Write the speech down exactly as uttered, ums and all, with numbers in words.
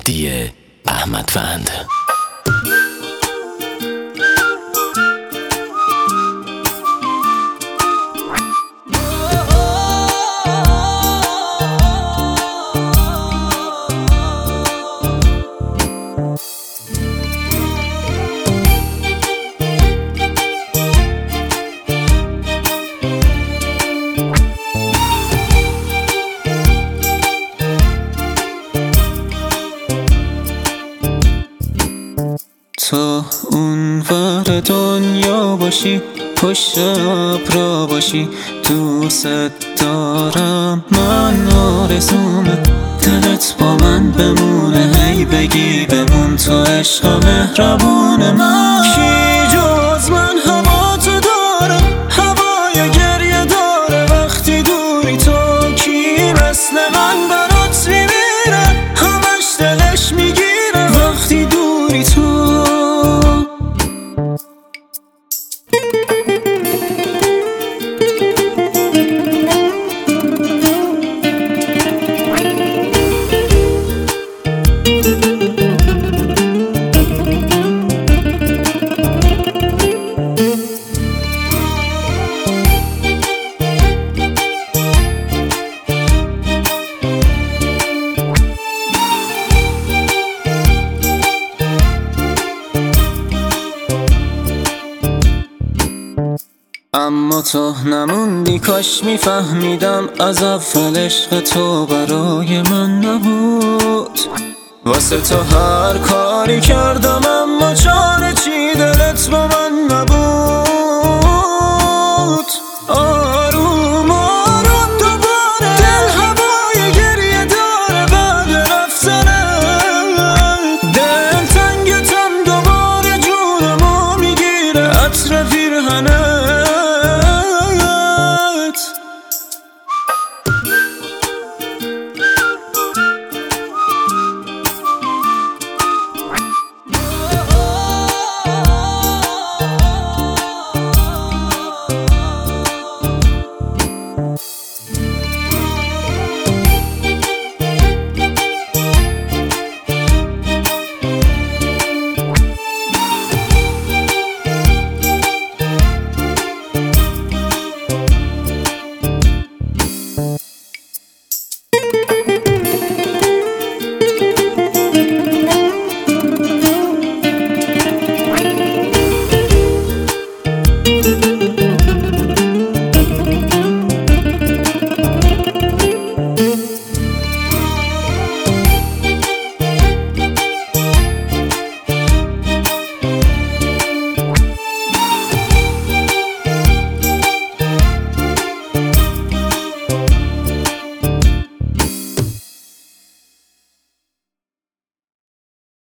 مهدی احمدوند. تو اون ور دنیا باشی، پشت ابرا باشی، دوست دارم من آرزومه دلت با من بمونه، هی بگی بمون تو عشق مهربون من. کی جز من هوا تو داره، هوای گریه داره وقتی دوری، تو کی مثل من برات میمیره، همش دلش میگیره وقتی دوری تو. اما تو نموندی، کاش میفهمیدم از اول عشق تو برای من نبود. واسه تو هر کاری کردم